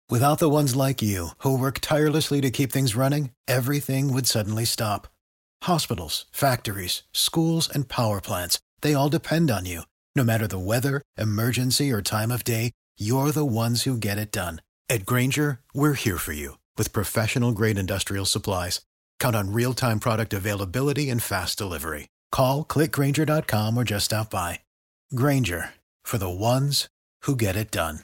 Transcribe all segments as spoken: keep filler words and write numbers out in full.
Without the ones like you, who work tirelessly to keep things running, everything would suddenly stop. Hospitals, factories, schools, and power plants, they all depend on you. No matter the weather, emergency, or time of day, you're the ones who get it done. At Grainger, we're here for you with professional-grade industrial supplies. Count on real-time product availability and fast delivery. Call, click grainger dot com, or just stop by. Grainger, for the ones who get it done.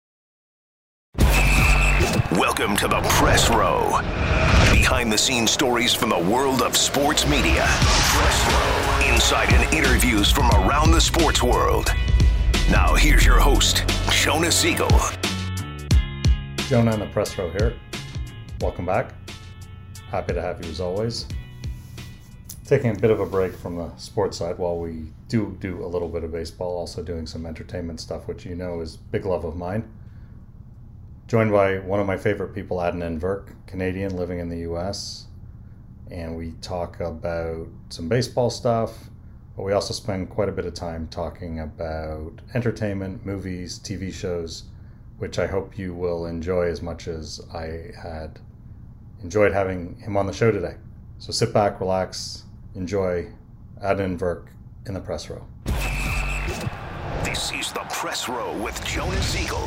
Welcome to the Press Row. Behind-the-scenes stories from the world of sports media. Press Row. Insight and interviews from around the sports world. Now here's your host, Jonah Siegel. Jonah and the Press Row here. Welcome back. Happy to have you as always. Taking a bit of a break from the sports side while we do do a little bit of baseball, also doing some entertainment stuff, which you know is a big love of mine. Joined by one of my favorite people, Adnan Virk, Canadian living in the U S. And we talk about some baseball stuff, but we also spend quite a bit of time talking about entertainment, movies, T V shows, which I hope you will enjoy as much as I had enjoyed having him on the show today. So sit back, relax, enjoy Adnan Virk in the Press Row. This is the Press Row with Jonah Siegel.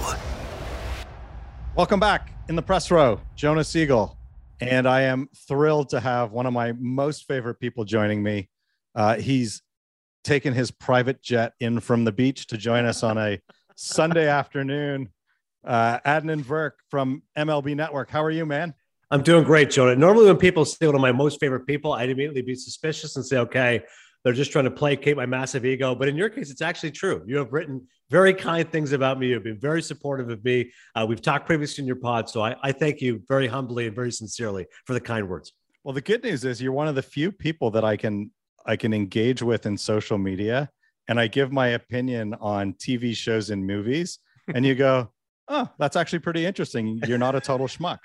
Welcome back in the Press Row, Jonah Siegel. And I am thrilled to have one of my most favorite people joining me. Uh, he's taken his private jet in from the beach to join us on a Sunday afternoon. Uh, Adnan Virk from M L B Network. How are you, man? I'm doing great, Jonah. Normally when people say one of my most favorite people, I'd immediately be suspicious and say, okay, they're just trying to placate my massive ego. But in your case, it's actually true. You have written very kind things about me. You've been very supportive of me. Uh, we've talked previously in your pod. So I, I thank you very humbly and very sincerely for the kind words. Well, the good news is you're one of the few people that I can I can engage with in social media. And I give my opinion on T V shows and movies. And you go, oh, that's actually pretty interesting. You're not a total schmuck.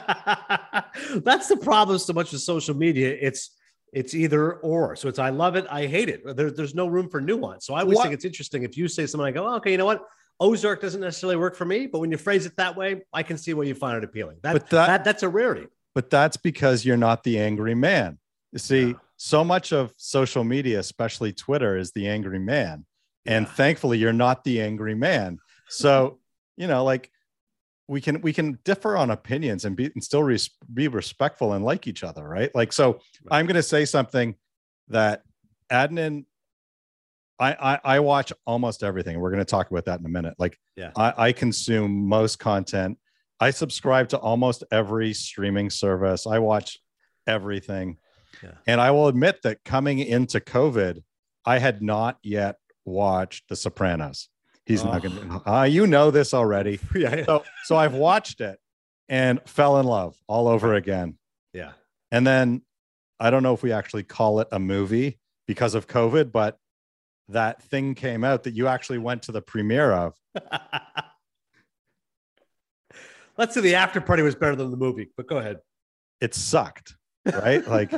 That's the problem so much with social media. It's It's either or. So it's I love it, I hate it. There, there's no room for nuance. So I always what? think it's interesting if you say something, I go, oh, okay, you know what? Ozark doesn't necessarily work for me, but when you phrase it that way, I can see where you find it appealing. That, but that, that that's a rarity. But that's because you're not the angry man. You see, yeah. So much of social media, especially Twitter, is the angry man. And yeah. Thankfully, you're not the angry man. So, you know, like, we can we can differ on opinions and be and still res, be respectful and like each other, right? Like, so right. I'm going to say something that Adnan, I, I I watch almost everything. We're going to talk about that in a minute. Like, yeah. I, I consume most content. I subscribe to almost every streaming service. I watch everything. Yeah. And I will admit that coming into COVID, I had not yet watched The Sopranos. He's oh. not going to, uh, you know this already. yeah, yeah. So, so I've watched it and fell in love all over again. Yeah. And then I don't know if we actually call it a movie because of COVID, but that thing came out that you actually went to the premiere of. Let's say the after party was better than the movie, but go ahead. It sucked, right? Like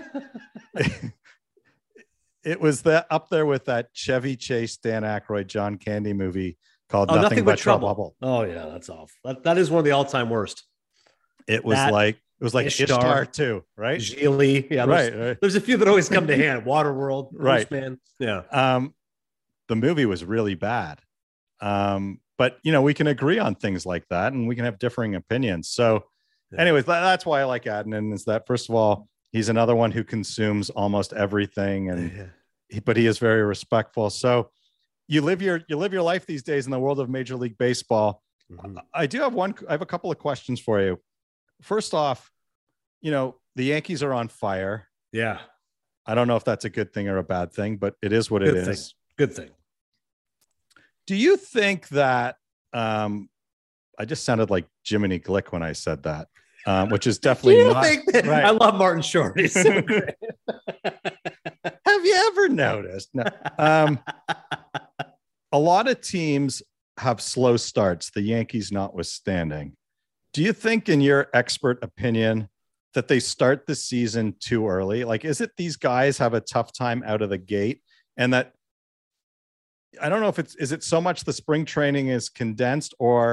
it was that up there with that Chevy Chase, Dan Aykroyd, John Candy movie called oh, Nothing, Nothing But, but Trouble. Trouble. Oh yeah, that's awful. That, that is one of the all-time worst. It was that, like it was like Ishtar, Ishtar too, right? Gigli, yeah, right, there's, right. There's a few that always come to hand. Waterworld, right? Man, yeah. Um, the movie was really bad. Um, but you know we can agree on things like that, and we can have differing opinions. So, yeah. anyways, that, that's why I like Adnan. Is that first of all, he's another one who consumes almost everything, and. Yeah. But he is very respectful. So you live your you live your life these days in the world of Major League Baseball. Mm-hmm. I do have one. I have a couple of questions for you. First off, you know, the Yankees are on fire. Yeah. I don't know if that's a good thing or a bad thing, but it is what good it thing. is. Good thing. Do you think that um, I just sounded like Jiminy Glick when I said that, um, which is definitely not. That, right. I love Martin Short. He's so great. Have you ever noticed? No. Um, a lot of teams have slow starts, the Yankees notwithstanding. Do you think, in your expert opinion, that they start the season too early? Like, is it these guys have a tough time out of the gate, and that I don't know if it's, is it so much the spring training is condensed, or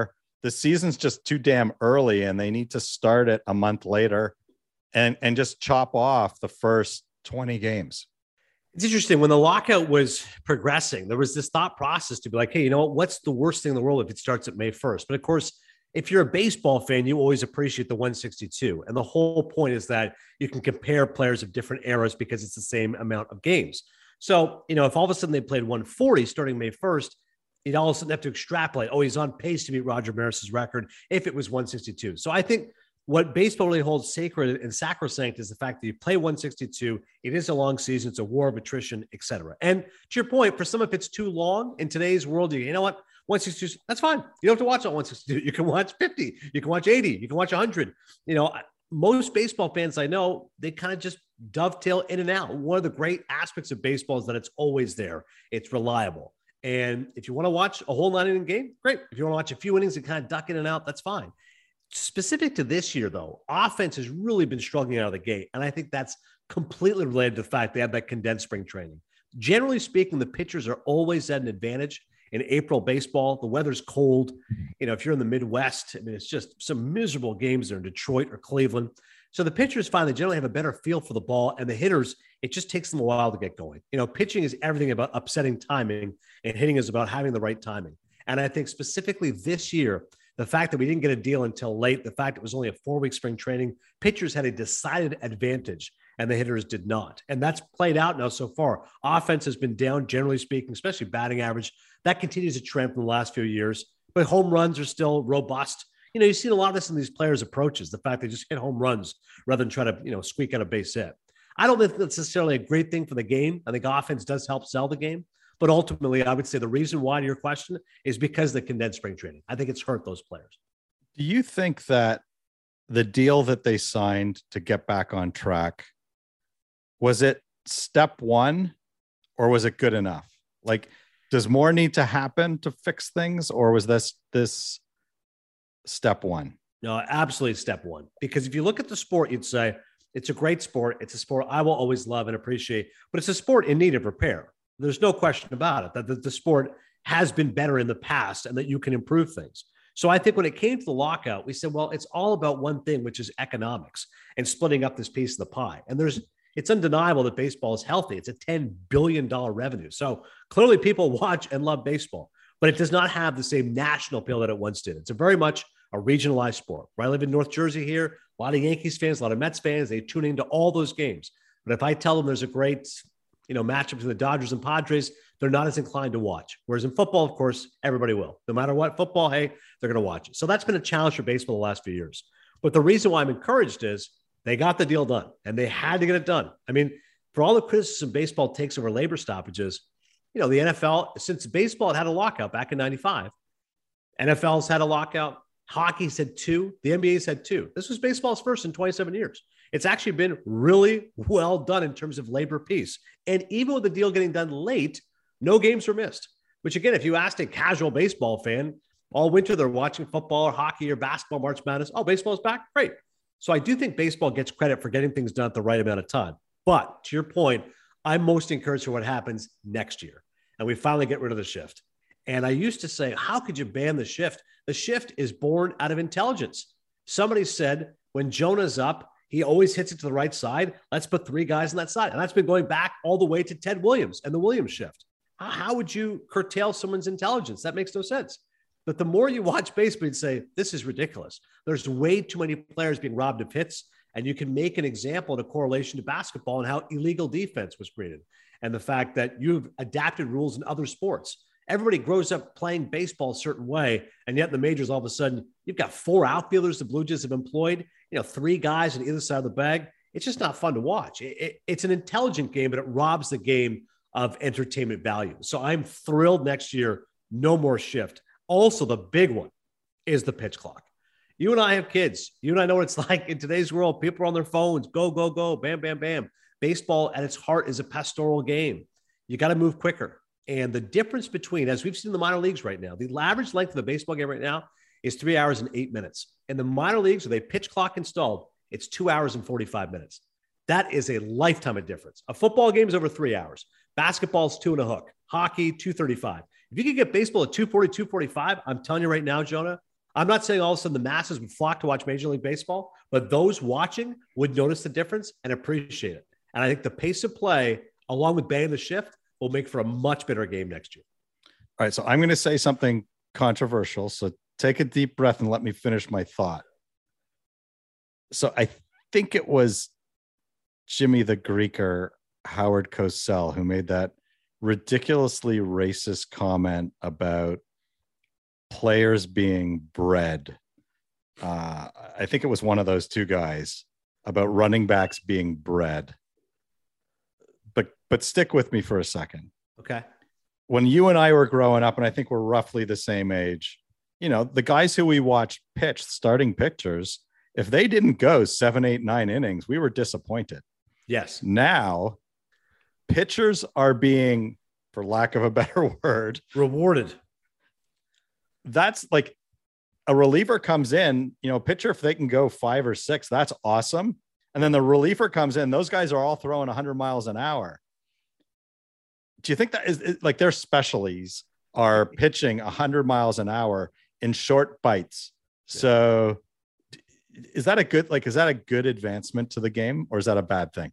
the season's just too damn early and they need to start it a month later and, and just chop off the first twenty games. It's interesting. When the lockout was progressing, there was this thought process to be like, hey, you know what? What's the worst thing in the world if it starts at May first? But of course, if you're a baseball fan, you always appreciate the one sixty-two. And the whole point is that you can compare players of different eras because it's the same amount of games. So, you know, if all of a sudden they played one forty starting May first, you'd all of a sudden have to extrapolate, oh, he's on pace to beat Roger Maris's record if it was one sixty-two. So I think what baseball really holds sacred and sacrosanct is the fact that you play one sixty-two. It is a long season. It's a war of attrition, et cetera. And to your point, for some, if it's too long in today's world, you, you know what? one sixty-two, that's fine. You don't have to watch all one sixty-two. You can watch fifty. You can watch eighty. You can watch one hundred. You know, most baseball fans I know, they kind of just dovetail in and out. One of the great aspects of baseball is that it's always there. It's reliable. And if you want to watch a whole nine inning game, great. If you want to watch a few innings and kind of duck in and out, that's fine. Specific to this year, though, offense has really been struggling out of the gate. And I think that's completely related to the fact they have that condensed spring training. Generally speaking, the pitchers are always at an advantage in April baseball. The weather's cold. You know, if you're in the Midwest, I mean, it's just some miserable games there in Detroit or Cleveland. So the pitchers find they generally have a better feel for the ball, and the hitters, it just takes them a while to get going. You know, pitching is everything about upsetting timing, and hitting is about having the right timing. And I think specifically this year, the fact that we didn't get a deal until late, the fact it was only a four-week spring training, pitchers had a decided advantage, and the hitters did not. And that's played out now so far. Offense has been down, generally speaking, especially batting average. That continues to trend from the last few years. But home runs are still robust. You know, you've seen a lot of this in these players' approaches, the fact they just hit home runs rather than try to, you know, squeak out a base hit. I don't think that's necessarily a great thing for the game. I think offense does help sell the game. But ultimately, I would say the reason why, to your question, is because of the condensed spring training. I think it's hurt those players. Do you think that the deal that they signed to get back on track, was it step one or was it good enough? Like, does more need to happen to fix things, or was this this step one? No, absolutely step one. Because if you look at the sport, you'd say it's a great sport. It's a sport I will always love and appreciate, but it's a sport in need of repair. There's no question about it, that the, the sport has been better in the past and that you can improve things. So I think when it came to the lockout, we said, well, it's all about one thing, which is economics and splitting up this piece of the pie. And there's, it's undeniable that baseball is healthy. It's a ten billion dollars revenue. So clearly people watch and love baseball, but it does not have the same national appeal that it once did. It's a very much a regionalized sport. Where I live in North Jersey here, a lot of Yankees fans, a lot of Mets fans, they tune into all those games. But if I tell them there's a great, you know, matchup between the Dodgers and Padres, they're not as inclined to watch. Whereas in football, of course, everybody will. No matter what football, hey, they're going to watch it. So that's been a challenge for baseball the last few years. But the reason why I'm encouraged is they got the deal done, and they had to get it done. I mean, for all the criticism baseball takes over labor stoppages, you know, the N F L, since baseball had had a lockout back in ninety-five, N F L's had a lockout. Hockey's had two. The N B A's had two. This was baseball's first in twenty-seven years. It's actually been really well done in terms of labor peace. And even with the deal getting done late, no games were missed. Which, again, if you asked a casual baseball fan, all winter they're watching football or hockey or basketball, March Madness. Oh, baseball's back? Great. So I do think baseball gets credit for getting things done at the right amount of time. But to your point, I'm most encouraged for what happens next year. And we finally get rid of the shift. And I used to say, how could you ban the shift? The shift is born out of intelligence. Somebody said, when Jonah's up, he always hits it to the right side. Let's put three guys on that side. And that's been going back all the way to Ted Williams and the Williams shift. How, how would you curtail someone's intelligence? That makes no sense. But the more you watch baseball, you'd say, this is ridiculous. There's way too many players being robbed of hits. And you can make an example and a correlation to basketball and how illegal defense was created. And the fact that you've adapted rules in other sports. Everybody grows up playing baseball a certain way, and yet in the majors, all of a sudden, you've got four outfielders the Blue Jays have employed, you know, three guys on either side of the bag. It's just not fun to watch. It, it, it's an intelligent game, but it robs the game of entertainment value. So I'm thrilled next year, no more shift. Also, the big one is the pitch clock. You and I have kids. You and I know what it's like in today's world. People are on their phones. Go, go, go. Bam, bam, bam. Baseball at its heart is a pastoral game. You got to move quicker. And the difference between, as we've seen in the minor leagues right now, the average length of a baseball game right now is three hours and eight minutes. In the minor leagues, with a pitch clock installed, it's two hours and forty-five minutes. That is a lifetime of difference. A football game is over three hours. Basketball's two and a hook. Hockey, two thirty-five. If you could get baseball at two forty, two forty-five, I'm telling you right now, Jonah, I'm not saying all of a sudden the masses would flock to watch Major League Baseball, but those watching would notice the difference and appreciate it. And I think the pace of play, along with banning the shift, will make for a much better game next year. All right, so I'm going to say something controversial. So take a deep breath and let me finish my thought. So I think it was Jimmy the Greek or Howard Cosell who made that ridiculously racist comment about players being bred. Uh, I think it was one of those two guys about running backs being bred. But but stick with me for a second. Okay. When you and I were growing up, and I think we're roughly the same age, you know, the guys who we watched pitch, starting pitchers, if they didn't go seven, eight, nine innings, we were disappointed. Yes. Now, pitchers are being, for lack of a better word, rewarded. That's like a reliever comes in, you know, pitcher, if they can go five or six, that's awesome. And then the reliever comes in, those guys are all throwing one hundred miles an hour. Do you think that is, is like their specialties are pitching one hundred miles an hour in short bites? Yeah. So is that a good, like, is that a good advancement to the game, or is that a bad thing?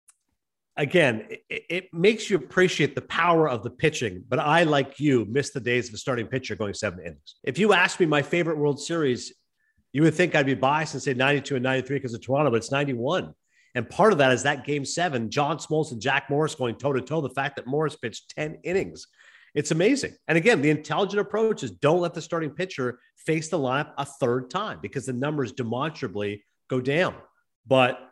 Again, it, it makes you appreciate the power of the pitching, but I, like you, miss the days of a starting pitcher going seven innings. If you asked me my favorite World Series, you would think I'd be biased and say ninety-two and ninety-three because of Toronto, but it's ninety-one. And part of that is that game seven, John Smoltz and Jack Morris going toe-to-toe, the fact that Morris pitched ten innings. It's amazing. And again, the intelligent approach is don't let the starting pitcher face the lineup a third time because the numbers demonstrably go down. But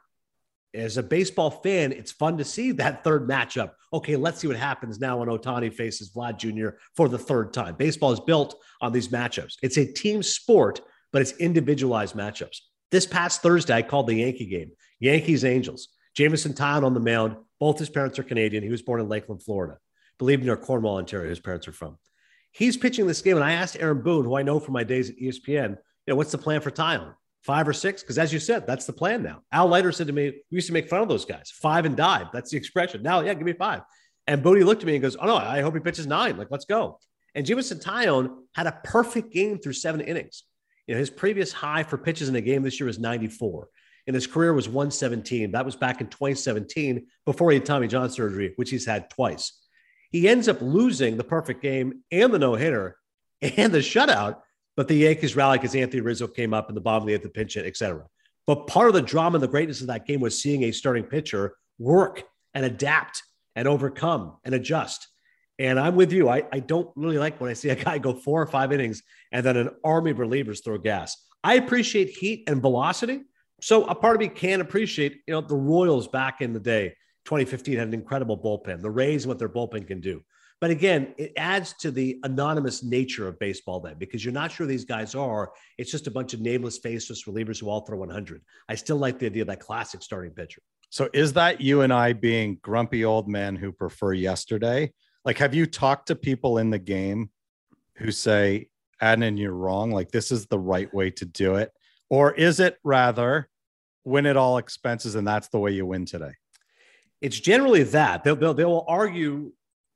as a baseball fan, it's fun to see that third matchup. Okay, let's see what happens now when Ohtani faces Vlad Junior for the third time. Baseball is built on these matchups. It's a team sport, but it's individualized matchups. This past Thursday, I called the Yankee game. Yankees, Angels. Jamison Tyone on the mound. Both his parents are Canadian. He was born in Lakeland, Florida. Believe me, or Cornwall, Ontario, his parents are from. He's pitching this game, and I asked Aaron Boone, who I know from my days at E S P N, you know, what's the plan for Tyone? Five or six? Because as you said, that's the plan now. Al Leiter said to me, we used to make fun of those guys. Five and dive. That's the expression. Now, yeah, give me five. And Boone looked at me and goes, oh, no, I hope he pitches nine. Like, let's go. And Jamison Tyone had a perfect game through seven innings. You know, his previous high for pitches in a game this year was ninety-four. And his career was one seventeen. That was back in twenty seventeen before he had Tommy John surgery, which he's had twice. He ends up losing the perfect game and the no-hitter and the shutout, but the Yankees rallied because Anthony Rizzo came up in the bottom of the eighth to pinch hit, et cetera. But part of the drama and the greatness of that game was seeing a starting pitcher work and adapt and overcome and adjust. And I'm with you. I, I don't really like when I see a guy go four or five innings and then an army of relievers throw gas. I appreciate heat and velocity. So a part of me can appreciate, you know, the Royals back in the day, twenty fifteen had an incredible bullpen. The Rays, what their bullpen can do. But again, it adds to the anonymous nature of baseball then, because you're not sure who these guys are. It's just a bunch of nameless, faceless relievers who all throw one hundred. I still like the idea of that classic starting pitcher. So is that you and I being grumpy old men who prefer yesterday? Like, have you talked to people in the game who say, Adnan, you're wrong, like this is the right way to do it? Or is it rather win at all expenses and that's the way you win today? It's generally that. They'll, they'll, they will argue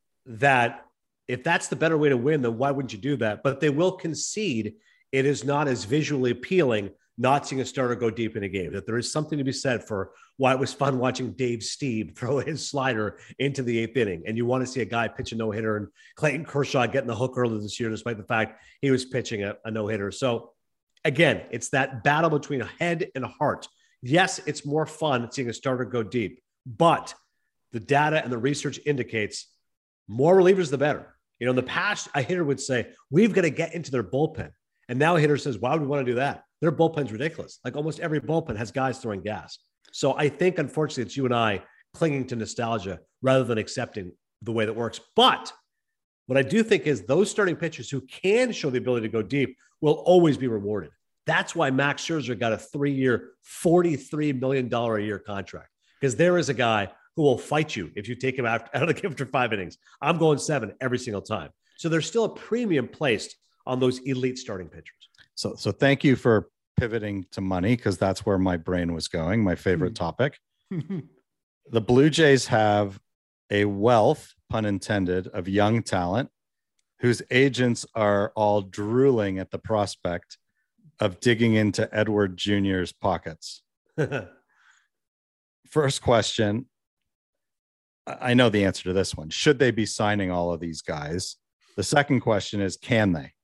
that if that's the better way to win, then why wouldn't you do that? But they will concede it is not as visually appealing not seeing a starter go deep in a game, that there is something to be said for why it was fun watching Dave Stieb throw his slider into the eighth inning. And you want to see a guy pitch a no-hitter and Clayton Kershaw getting the hook earlier this year, despite the fact he was pitching a, a no-hitter. So again, it's that battle between a head and a heart. Yes, it's more fun seeing a starter go deep, but the data and the research indicates more relievers, the better. You know, in the past, a hitter would say, we've got to get into their bullpen. And now a hitter says, why would we want to do that? Their bullpen's ridiculous. Like almost every bullpen has guys throwing gas. So I think, unfortunately, it's you and I clinging to nostalgia rather than accepting the way that works. But what I do think is those starting pitchers who can show the ability to go deep will always be rewarded. That's why Max Scherzer got a three-year, forty-three million dollars a year contract, because there is a guy who will fight you if you take him out, out of the game after five innings. I'm going seven every single time. So there's still a premium placed on those elite starting pitchers. So, so thank you for pivoting to money, because that's where my brain was going, my favorite topic. The Blue Jays have a wealth, pun intended, of young talent whose agents are all drooling at the prospect of digging into Edward Junior's pockets. First question. I know the answer to this one. Should they be signing all of these guys? The second question is, can they?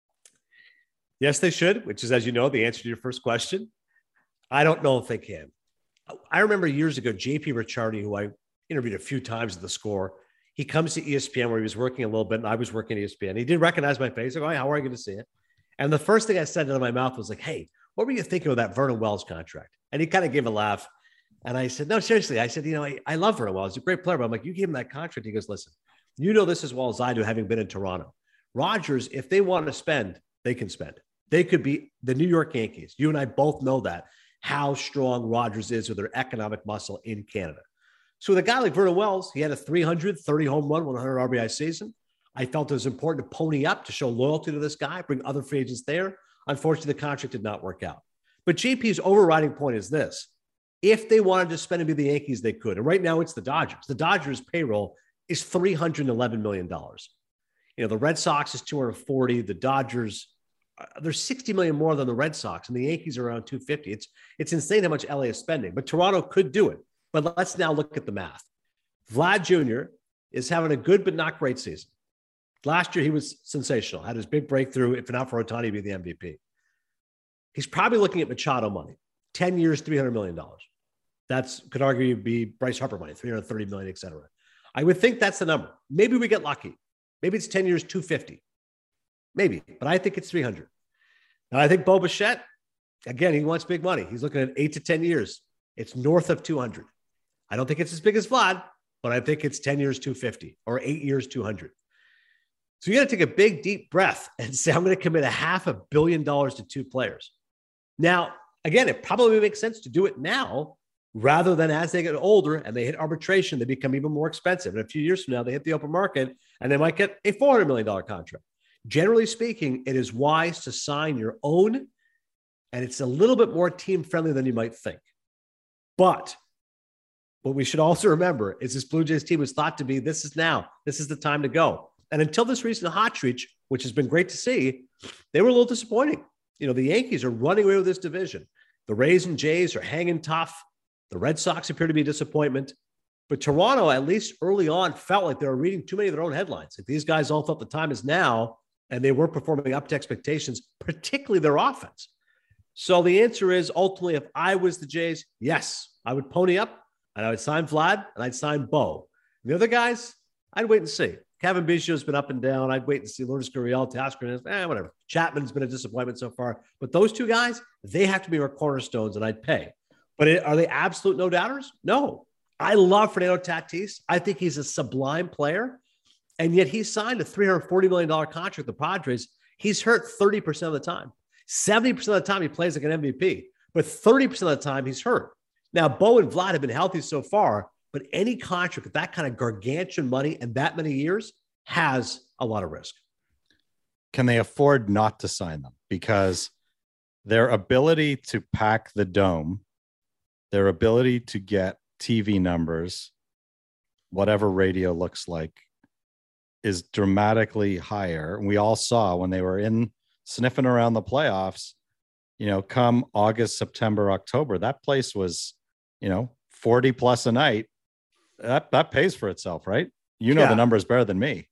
Yes, they should, which is, as you know, the answer to your first question. I don't know if they can. I remember years ago, J P Ricciardi, who I interviewed a few times at the Score, he comes to E S P N where he was working a little bit, and I was working at E S P N. He did recognize my face. I go, "Hey, how are you going to see it?" And the first thing I said out of my mouth was like, "Hey, what were you thinking of that Vernon Wells contract?" And he kind of gave a laugh. And I said, "No, seriously." I said, "You know, I, I love Vernon Wells. He's a great player." But I'm like, "You gave him that contract." He goes, "Listen, you know this as well as I do, having been in Toronto. Rodgers, if they want to spend, they can spend. They could be the New York Yankees. You and I both know that, how strong Rodgers is with their economic muscle in Canada. So with a guy like Vernon Wells, he had a three hundred, thirty home run, one hundred R B I season. I felt it was important to pony up to show loyalty to this guy, bring other free agents there. Unfortunately, the contract did not work out. But J P's overriding point is this. If they wanted to spend and be the Yankees, they could. And right now it's the Dodgers. The Dodgers payroll is three hundred eleven million dollars. You know, the Red Sox is two hundred forty. The Dodgers, uh, there's sixty million more than the Red Sox, and the Yankees are around two hundred fifty. It's, it's insane how much L A is spending, but Toronto could do it. But let's now look at the math. Vlad Junior is having a good but not great season. Last year, he was sensational, had his big breakthrough. If not for Ohtani, he'd be the M V P. He's probably looking at Machado money, ten years, three hundred million dollars. That's could arguably be Bryce Harper money, three hundred thirty million dollars, et cetera. I would think that's the number. Maybe we get lucky. Maybe it's ten years, two hundred fifty. Maybe, but I think it's three hundred. And I think Bo Bichette, again, he wants big money. He's looking at eight to ten years. It's north of two hundred. I don't think it's as big as Vlad, but I think it's ten years, two hundred fifty, or eight years, two hundred. So you got to take a big, deep breath and say, I'm going to commit a half a billion dollars to two players. Now, again, it probably makes sense to do it now rather than as they get older and they hit arbitration, they become even more expensive. And a few years from now, they hit the open market and they might get a four hundred million dollars contract. Generally speaking, it is wise to sign your own, and it's a little bit more team-friendly than you might think. But what we should also remember is this Blue Jays team was thought to be, this is now, this is the time to go. And until this recent hot streak, which has been great to see, they were a little disappointing. You know, the Yankees are running away with this division. The Rays and Jays are hanging tough. The Red Sox appear to be a disappointment. But Toronto, at least early on, felt like they were reading too many of their own headlines. Like these guys all felt the time is now, and they were performing up to expectations, particularly their offense. So the answer is, ultimately, if I was the Jays, yes, I would pony up, and I would sign Vlad, and I'd sign Bo. And the other guys, I'd wait and see. Kevin Biggio's been up and down. I'd wait and see. Lourdes Gurriel, Tasker, eh, whatever. Chapman's been a disappointment so far. But those two guys, they have to be our cornerstones, and I'd pay. But it, are they absolute no-doubters? No. I love Fernando Tatis. I think he's a sublime player. And yet he signed a three hundred forty million dollars contract with the Padres. He's hurt thirty percent of the time. seventy percent of the time he plays like an M V P. But thirty percent of the time he's hurt. Now, Bo and Vlad have been healthy so far, but any contract with that kind of gargantuan money and that many years has a lot of risk. Can they afford not to sign them? Because their ability to pack the dome, their ability to get T V numbers, whatever radio looks like, is dramatically higher. And we all saw when they were in sniffing around the playoffs, you know, come August, September, October, that place was, you know, forty plus a night. That that pays for itself, right? You know, yeah. The numbers better than me.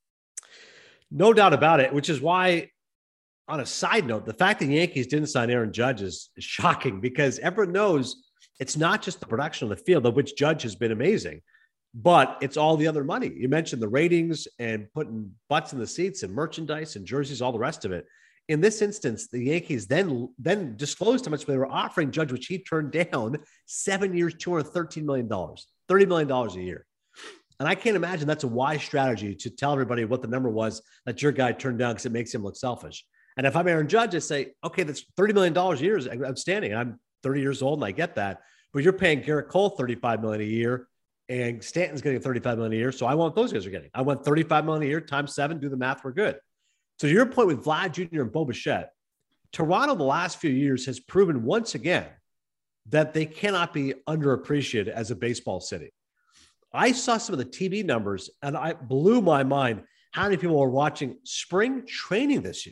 No doubt about it, which is why, on a side note, the fact that the Yankees didn't sign Aaron Judge is shocking because everyone knows it's not just the production on the field, of which Judge has been amazing, but it's all the other money. You mentioned the ratings and putting butts in the seats and merchandise and jerseys, all the rest of it. In this instance, the Yankees then, then disclosed how much they were offering Judge, which he turned down, seven years, two hundred thirteen million dollars, thirty million dollars a year. And I can't imagine that's a wise strategy to tell everybody what the number was that your guy turned down because it makes him look selfish. And if I'm Aaron Judge, I say, okay, that's thirty million dollars a year is outstanding. I'm thirty years old and I get that, but you're paying Garrett Cole thirty-five million dollars a year and Stanton's getting thirty-five million dollars a year. So I want those guys are getting. I want thirty-five million dollars a year times seven, do the math, we're good. So to your point with Vlad Junior and Bo Bichette, Toronto the last few years has proven once again that they cannot be underappreciated as a baseball city. I saw some of the T V numbers and I blew my mind how many people were watching spring training this year.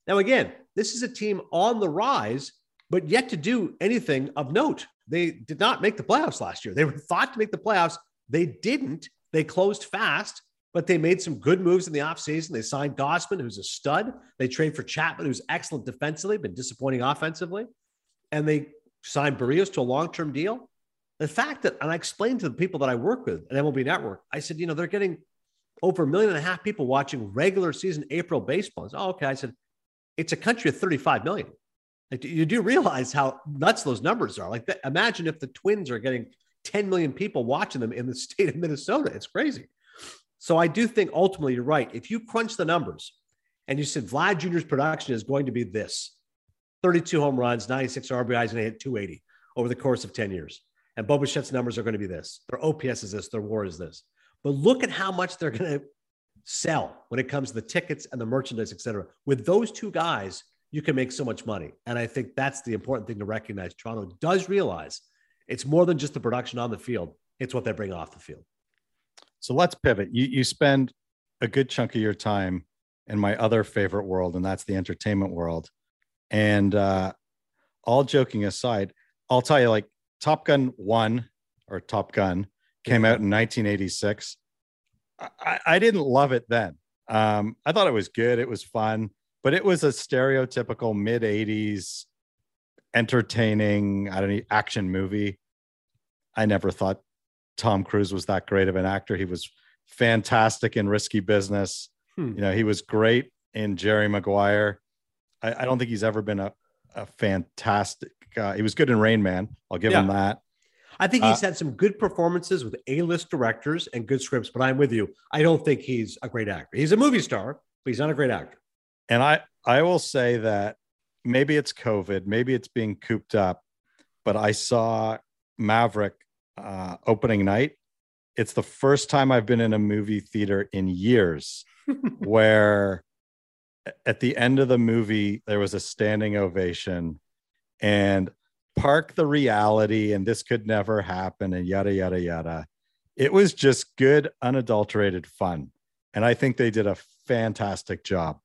Now, again, this is a team on the rise, but yet to do anything of note. They did not make the playoffs last year. They were thought to make the playoffs. They didn't. They closed fast, but they made some good moves in the offseason. They signed Gossman, who's a stud. They traded for Chapman, who's excellent defensively, but disappointing offensively. And they signed Barrios to a long-term deal. The fact that, and I explained to the people that I work with at M L B Network, I said, you know, they're getting over a million and a half people watching regular season April baseball. Said, oh, okay. I said, it's a country of thirty-five million. Like, you do realize how nuts those numbers are. Like, that, imagine if the Twins are getting ten million people watching them in the state of Minnesota. It's crazy. So I do think ultimately you're right. If you crunch the numbers and you said Vlad Junior's production is going to be this, thirty-two home runs, ninety-six R B Is, and they hit two eighty over the course of ten years. And Bo Bichette's numbers are going to be this. Their O P S is this. Their WAR is this. But look at how much they're going to sell when it comes to the tickets and the merchandise, et cetera. With those two guys, you can make so much money. And I think that's the important thing to recognize. Toronto does realize it's more than just the production on the field. It's what they bring off the field. So let's pivot. You, you spend a good chunk of your time in my other favorite world, and that's the entertainment world. And uh, all joking aside, I'll tell you, like, Top Gun one or Top Gun came out in nineteen eighty-six. I, I didn't love it then. Um, I thought it was good. It was fun, but it was a stereotypical mid eighties entertaining, I don't know, action movie. I never thought Tom Cruise was that great of an actor. He was fantastic in Risky Business. Hmm. You know, he was great in Jerry Maguire. I, I don't think he's ever been a, a fantastic uh, he was good in Rain Man. I'll give yeah. him that. I think he's uh, had some good performances with A-list directors and good scripts, but I'm with you. I don't think he's a great actor. He's a movie star, but he's not a great actor. And I, I will say that maybe it's COVID, maybe it's being cooped up, but I saw Maverick uh, opening night. It's the first time I've been in a movie theater in years where at the end of the movie, there was a standing ovation, and park the reality and this could never happen and yada, yada, yada. It was just good, unadulterated fun. And I think they did a fantastic job.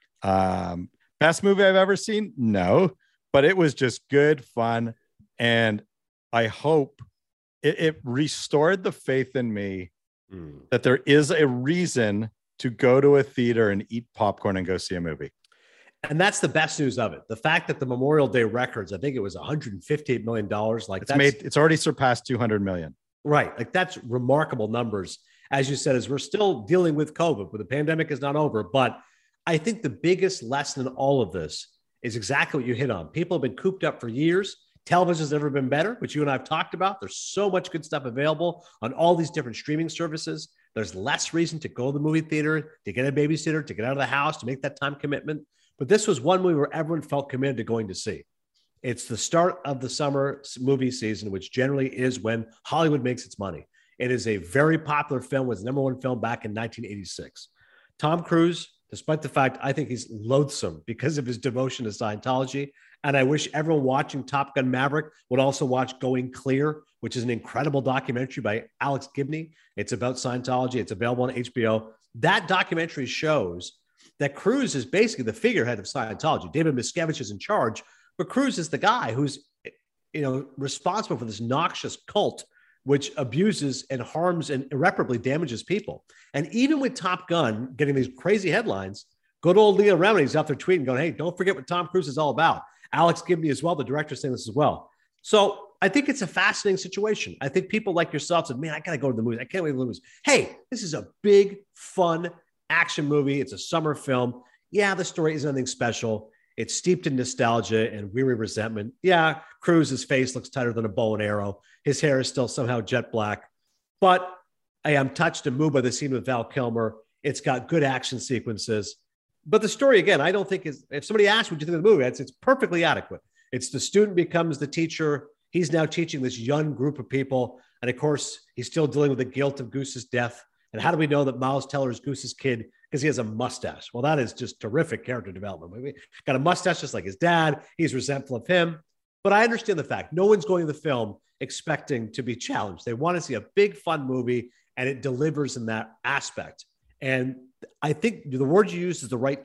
Um, best movie I've ever seen? No, but it was just good fun. And I hope it, it restored the faith in me mm. that there is a reason to go to a theater and eat popcorn and go see a movie. And that's the best news of it. The fact that the Memorial Day records, I think it was one hundred fifty-eight million dollars. Like, it's that's made, it's already surpassed two hundred million. Right. Like, that's remarkable numbers. As you said, as we're still dealing with COVID, but the pandemic is not over. But I think the biggest lesson in all of this is exactly what you hit on. People have been cooped up for years. Television's never been better, which you and I have talked about. There's so much good stuff available on all these different streaming services. There's less reason to go to the movie theater, to get a babysitter, to get out of the house, to make that time commitment. But this was one movie where everyone felt committed to going to see. It's the start of the summer movie season, which generally is when Hollywood makes its money. It is a very popular film. It was the number one film back in nineteen eighty-six. Tom Cruise, despite the fact I think he's loathsome because of his devotion to Scientology, and I wish everyone watching Top Gun Maverick would also watch Going Clear, which is an incredible documentary by Alex Gibney. It's about Scientology. It's available on H B O. That documentary shows that Cruise is basically the figurehead of Scientology. David Miscavige is in charge, but Cruise is the guy who's, you know, responsible for this noxious cult, which abuses and harms and irreparably damages people. And even with Top Gun getting these crazy headlines, good old Leah Remini's out there tweeting, going, hey, don't forget what Tom Cruise is all about. Alex Gibney as well, the director, saying this as well. So I think it's a fascinating situation. I think people like yourself said, man, I got to go to the movies. I can't wait to the movies. Hey, this is a big, fun action movie. It's a summer film. Yeah, the story isn't anything special. It's steeped in nostalgia and weary resentment. Yeah, Cruise's face looks tighter than a bow and arrow. His hair is still somehow jet black. But I am touched and moved by the scene with Val Kilmer. It's got good action sequences. But the story, again, I don't think is, if somebody asks what you think of the movie, it's, it's perfectly adequate. It's the student becomes the teacher. He's now teaching this young group of people. And of course, he's still dealing with the guilt of Goose's death. And how do we know that Miles Teller is Goose's kid? Because he has a mustache. Well, that is just terrific character development. We got a mustache just like his dad. He's resentful of him. But I understand the fact no one's going to the film expecting to be challenged. They want to see a big, fun movie, and it delivers in that aspect. And I think the word you use is the right term.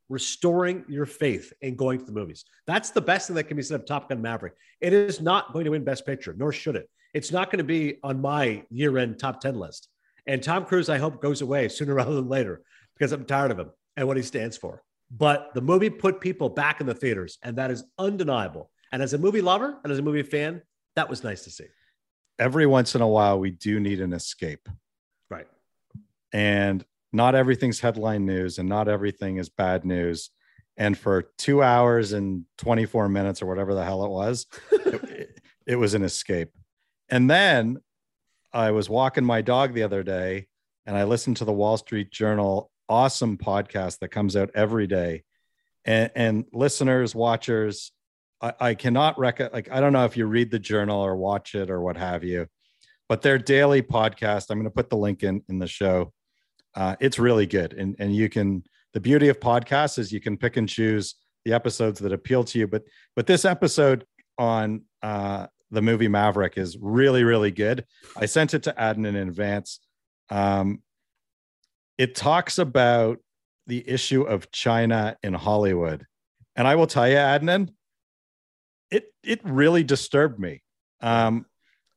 restoring your faith in going to the movies. That's the best thing that can be said of Top Gun Maverick. It is not going to win Best Picture, nor should it. It's not going to be on my year-end top ten list. And Tom Cruise, I hope, goes away sooner rather than later because I'm tired of him and what he stands for. But the movie put people back in the theaters, and that is undeniable. And as a movie lover and as a movie fan, that was nice to see. Every once in a while, we do need an escape. Right. And not everything's headline news and not everything is bad news. And for two hours and twenty-four minutes or whatever the hell it was, it, it, it was an escape. And then I was walking my dog the other day and I listened to the Wall Street Journal awesome podcast that comes out every day. And, and listeners, watchers, I, I cannot rec- like, I don't know if you read the Journal or watch it or what have you, but their daily podcast, I'm going to put the link in, in the show. Uh, it's really good. And, and you can, the beauty of podcasts is you can pick and choose the episodes that appeal to you. But, but this episode on uh, the movie Maverick is really, really good. I sent it to Adnan in advance. Um, it talks about the issue of China in Hollywood. And I will tell you, Adnan, it, it really disturbed me. Um,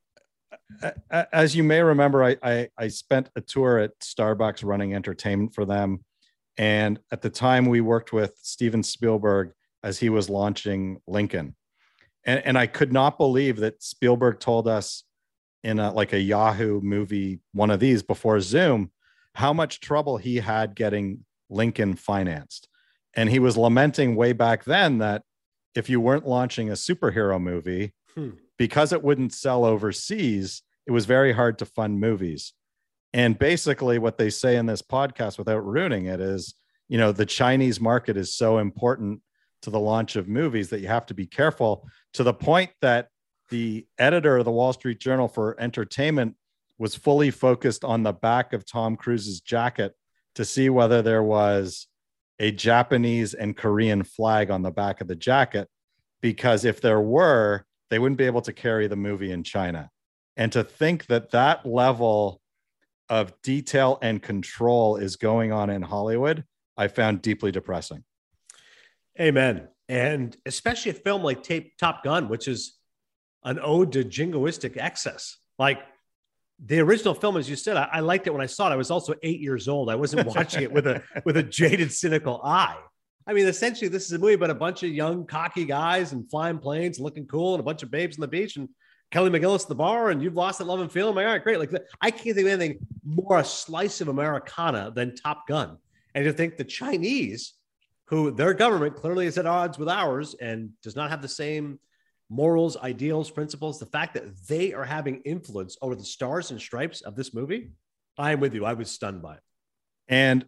as you may remember, I, I, I spent a tour at Starbucks running entertainment for them. And at the time we worked with Steven Spielberg as he was launching Lincoln. And, and I could not believe that Spielberg told us in a, like a Yahoo movie, one of these before Zoom, how much trouble he had getting Lincoln financed. And he was lamenting way back then that if you weren't launching a superhero movie, hmm. because it wouldn't sell overseas, it was very hard to fund movies. And basically what they say in this podcast, without ruining it, is, you know, the Chinese market is so important to the launch of movies that you have to be careful, to the point that the editor of the Wall Street Journal for entertainment was fully focused on the back of Tom Cruise's jacket to see whether there was a Japanese and Korean flag on the back of the jacket, because if there were, they wouldn't be able to carry the movie in China. And to think that that level of detail and control is going on in Hollywood, I found deeply depressing. Amen. And especially a film like Tape, Top Gun, which is an ode to jingoistic excess. Like the original film, as you said, I, I liked it when I saw it. I was also eight years old. I wasn't watching it with a with a jaded, cynical eye. I mean, essentially, this is a movie about a bunch of young, cocky guys and flying planes and looking cool and a bunch of babes on the beach and Kelly McGillis at the bar and you've lost that love and feeling. All right, great. Like I can't think of anything more a slice of Americana than Top Gun. And to think the Chinese, who their government clearly is at odds with ours and does not have the same morals, ideals, principles, the fact that they are having influence over the stars and stripes of this movie, I am with you. I was stunned by it. And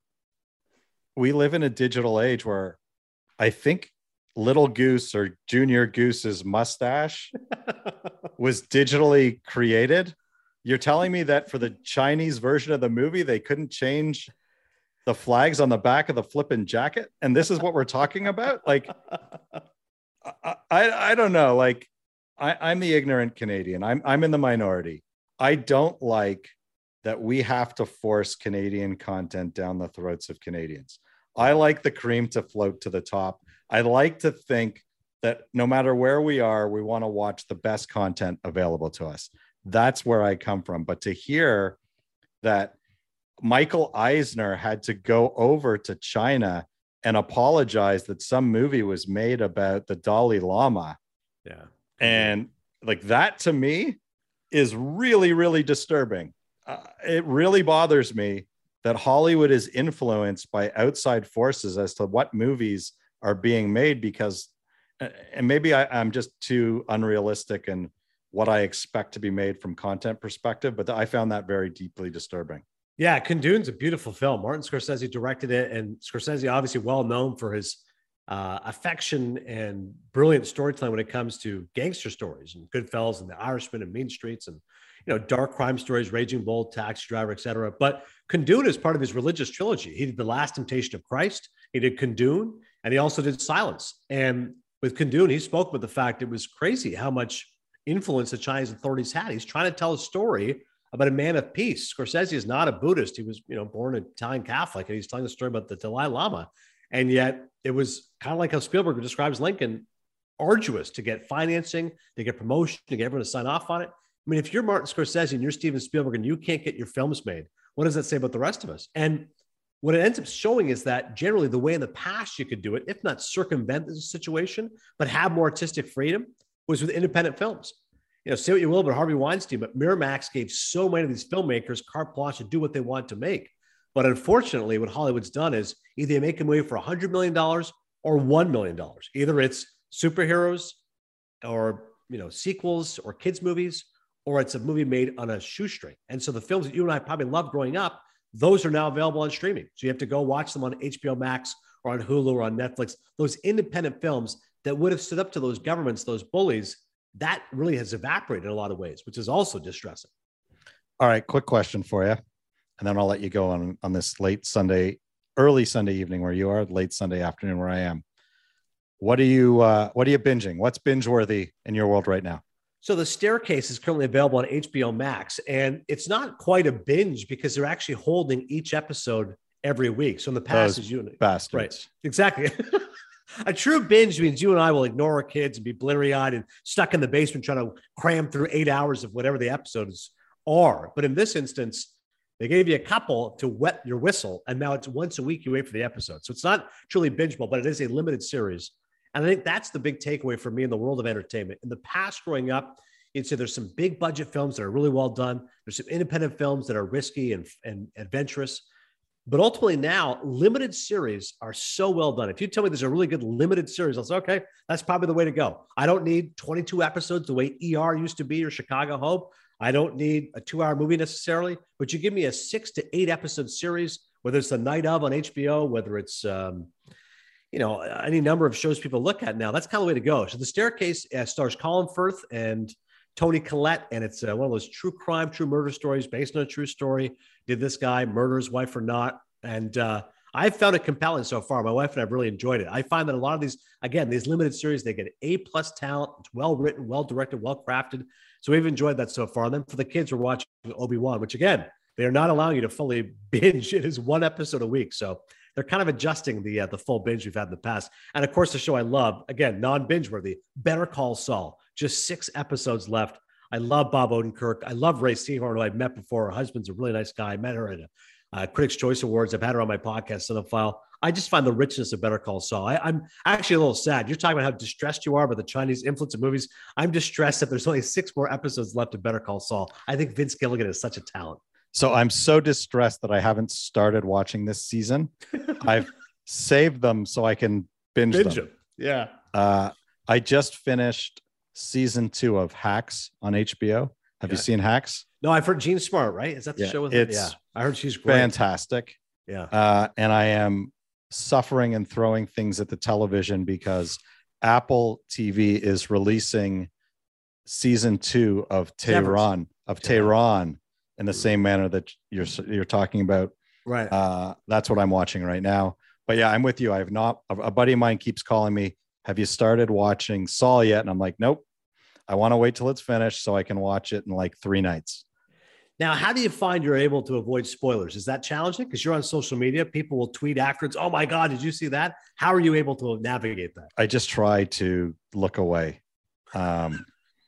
we live in a digital age where I think Little Goose or Junior Goose's mustache was digitally created. You're telling me that for the Chinese version of the movie, they couldn't change the flags on the back of the flippin' jacket? And this is what we're talking about? Like, I, I, I don't know. Like, I, I'm the ignorant Canadian. I'm, I'm in the minority. I don't like that we have to force Canadian content down the throats of Canadians. I like the cream to float to the top. I like to think that no matter where we are, we want to watch the best content available to us. That's where I come from. But to hear that Michael Eisner had to go over to China and apologize that some movie was made about the Dalai Lama. Yeah. And like that to me is really, really disturbing. Uh, it really bothers me that Hollywood is influenced by outside forces as to what movies are being made, because, and maybe I, I'm just too unrealistic in what I expect to be made from content perspective, but I found that very deeply disturbing. Yeah, Kundune's a beautiful film. Martin Scorsese directed it, and Scorsese obviously well known for his uh, affection and brilliant storytelling when it comes to gangster stories and Goodfellas and The Irishman and Mean Streets and, you know, dark crime stories, Raging Bull, Taxi Driver, et cetera. But Kundun is part of his religious trilogy. He did The Last Temptation of Christ, he did Kundun, and he also did Silence. And with Kundun, he spoke about the fact it was crazy how much influence the Chinese authorities had. He's trying to tell a story about a man of peace. Scorsese is not a Buddhist. He was, you know, born an Italian Catholic, and he's telling the story about the Dalai Lama. And yet it was kind of like how Spielberg describes Lincoln, arduous to get financing, to get promotion, to get everyone to sign off on it. I mean, if you're Martin Scorsese and you're Steven Spielberg and you can't get your films made, what does that say about the rest of us? And what it ends up showing is that generally the way in the past you could do it, if not circumvent the situation, but have more artistic freedom, was with independent films. You know, say what you will about Harvey Weinstein, but Miramax gave so many of these filmmakers carte blanche to do what they want to make. But unfortunately, what Hollywood's done is either they make a movie for one hundred million dollars or one million dollars. Either it's superheroes or, you know, sequels or kids movies, or it's a movie made on a shoestring. And so the films that you and I probably loved growing up, those are now available on streaming. So you have to go watch them on H B O Max or on Hulu or on Netflix. Those independent films that would have stood up to those governments, those bullies, that really has evaporated in a lot of ways, which is also distressing. All right, quick question for you, and then I'll let you go on, on this late Sunday, early Sunday evening where you are, late Sunday afternoon where I am. What are you, uh, what are you binging? What's binge worthy in your world right now? So The Staircase is currently available on H B O Max, and it's not quite a binge because they're actually holding each episode every week. So in the past, Those is you bastards. Right, exactly. A true binge means you and I will ignore our kids and be bleary-eyed and stuck in the basement trying to cram through eight hours of whatever the episodes are. But in this instance, they gave you a couple to wet your whistle, and now it's once a week you wait for the episode. So it's not truly bingeable, but it is a limited series. And I think that's the big takeaway for me in the world of entertainment. In the past, growing up, you'd say there's some big budget films that are really well done. There's some independent films that are risky and, and adventurous. But ultimately now, limited series are so well done. If you tell me there's a really good limited series, I'll say, okay, that's probably the way to go. I don't need twenty-two episodes the way E R used to be or Chicago Hope. I don't need a two-hour movie necessarily, but you give me a six to eight episode series, whether it's The Night Of on H B O, whether it's, um, you know, any number of shows people look at now, that's kind of the way to go. So The Staircase uh, stars Colin Firth and Toni Collette, and it's uh, one of those true crime, true murder stories based on a true story. Did this guy murder his wife or not? And uh, I've found it compelling so far. My wife and I have really enjoyed it. I find that a lot of these, again, these limited series, they get A-plus talent. It's well-written, well-directed, well-crafted. So we've enjoyed that so far. And then for the kids, we're watching Obi-Wan, which, again, they are not allowing you to fully binge. It is one episode a week. So they're kind of adjusting the uh, the full binge we've had in the past. And, of course, the show I love, again, non-binge worthy, Better Call Saul. Just six episodes left. I love Bob Odenkirk. I love Ray Seahorn, who I've met before. Her husband's a really nice guy. I met her at a uh, Critics' Choice Awards. I've had her on my podcast, Cinephile. I just find the richness of Better Call Saul. I, I'm actually a little sad. You're talking about how distressed you are about the Chinese influence of movies. I'm distressed that there's only six more episodes left of Better Call Saul. I think Vince Gilligan is such a talent. So I'm so distressed that I haven't started watching this season. I've saved them so I can binge, binge them. them. Yeah. Uh, I just finished season two of Hacks on H B O. Have yeah. you seen Hacks? No, I've heard Jean Smart, right? Is that the yeah, show with it's her? Yeah. I heard she's great. Fantastic. Yeah. Uh, and I am suffering and throwing things at the television because Apple T V is releasing season two of Tehran, of yeah. Tehran in the same manner that you're you're talking about. Right. Uh, that's what I'm watching right now. But yeah, I'm with you. I've not, a, a buddy of mine keeps calling me, have you started watching Saul yet? And I'm like, nope. I want to wait till it's finished so I can watch it in like three nights. Now, how do you find you're able to avoid spoilers? Is that challenging? Because you're on social media. People will tweet afterwards. Oh my God, did you see that? How are you able to navigate that? I just try to look away. Um,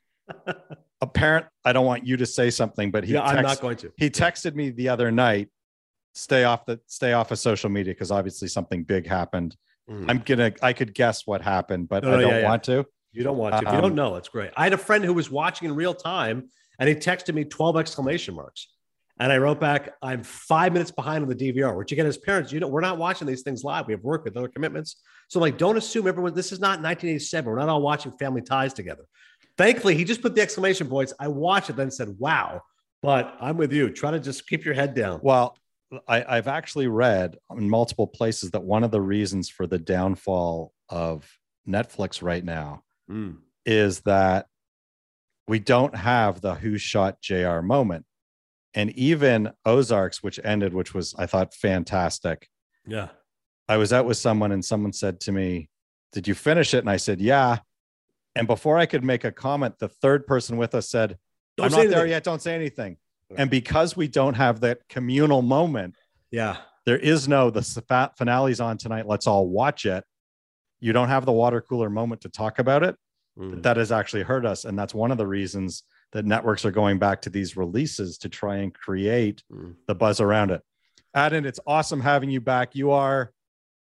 a parent, I don't want you to say something, but he, yeah, text, I'm not going to. He texted me the other night, stay off the, stay off of social media. Cause obviously something big happened. Mm. I'm going to, I could guess what happened, but no, I don't yeah, want yeah. to. You don't want to. If you don't know, it's great. I had a friend who was watching in real time and he texted me twelve exclamation marks. And I wrote back, I'm five minutes behind on the D V R, which again, as parents, you know, we're not watching these things live. We have work with other commitments. So like, don't assume everyone, this is not nineteen eighty-seven. We're not all watching Family Ties together. Thankfully, he just put the exclamation points. I watched it, then said, wow, but I'm with you. Try to just keep your head down. Well, I, I've actually read in multiple places that one of the reasons for the downfall of Netflix right now mm. is that we don't have the who shot J R moment. And even Ozarks, which ended, which was, I thought, fantastic. Yeah. I was out with someone and someone said to me, did you finish it? And I said, yeah. And before I could make a comment, the third person with us said, don't I'm not anything. there yet. Don't say anything. And because we don't have that communal moment, yeah, there is no, the finale's on tonight, let's all watch it. You don't have the water cooler moment to talk about it. Mm. That has actually hurt us. And that's one of the reasons that networks are going back to these releases to try and create mm. the buzz around it. Adnan, it's awesome having you back. You are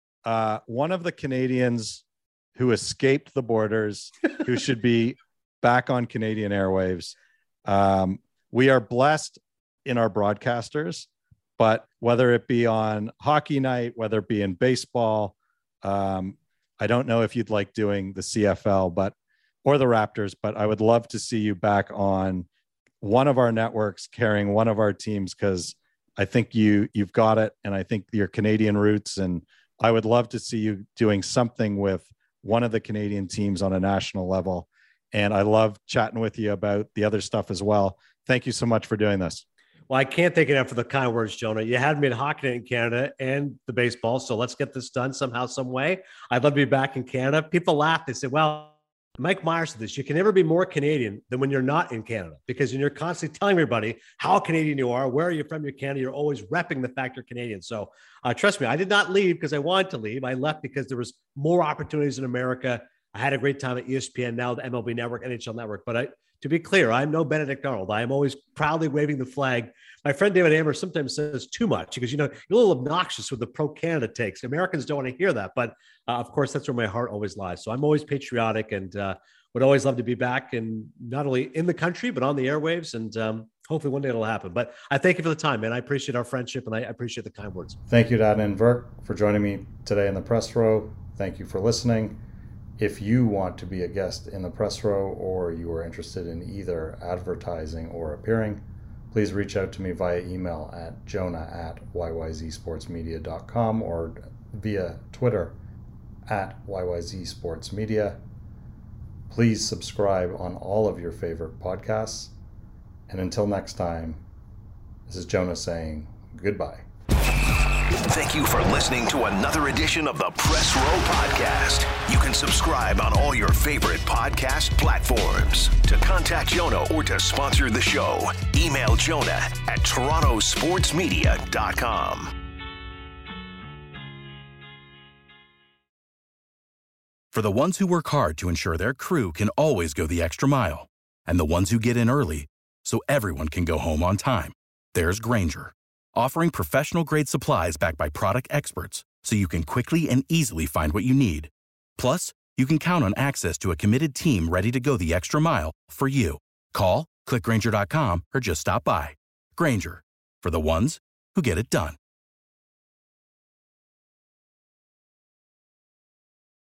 uh, one of the Canadians who escaped the borders, who should be back on Canadian airwaves. Um, we are blessed in our broadcasters, but whether it be on hockey night, whether it be in baseball, um, I don't know if you'd like doing the C F L, but or the Raptors, but I would love to see you back on one of our networks carrying one of our teams, because I think you you've got it, and I think your Canadian roots, and I would love to see you doing something with one of the Canadian teams on a national level. And I love chatting with you about the other stuff as well. Thank you so much for doing this. Well, I can't thank you enough for the kind words, Jonah. You had me in hockey in Canada and the baseball, so let's get this done somehow, some way. I'd love to be back in Canada. People laugh. They say, well, Mike Myers said this, you can never be more Canadian than when you're not in Canada, because when you're constantly telling everybody how Canadian you are, where are you from, you're Canada, you're always repping the fact you're Canadian. So uh, trust me, I did not leave because I wanted to leave. I left because there was more opportunities in America. I had a great time at E S P N, now the M L B Network, N H L Network. But I, to be clear, I'm no Benedict Arnold. I am always proudly waving the flag. My friend David Amber sometimes says too much because, you know, you're a little obnoxious with the pro-Canada takes. Americans don't want to hear that. But, uh, of course, that's where my heart always lies. So I'm always patriotic and uh, would always love to be back, and not only in the country, but on the airwaves. And um, hopefully one day it'll happen. But I thank you for the time, man. I appreciate our friendship, and I appreciate the kind words. Thank you to Adnan Virk for joining me today in the press row. Thank you for listening. If you want to be a guest in the press row, or you are interested in either advertising or appearing, please reach out to me via email at jonah at y y z sports media dot com or via Twitter at y y z sports media. Please subscribe on all of your favorite podcasts. And until next time, this is Jonah saying goodbye. Thank you for listening to another edition of the Press Row Podcast. You can subscribe on all your favorite podcast platforms. To contact Jonah or to sponsor the show, email Jonah at toronto sports media dot com. For the ones who work hard to ensure their crew can always go the extra mile, and the ones who get in early so everyone can go home on time, there's Grainger, offering professional-grade supplies backed by product experts so you can quickly and easily find what you need. Plus, you can count on access to a committed team ready to go the extra mile for you. Call, click Grainger dot com, or just stop by. Grainger, for the ones who get it done.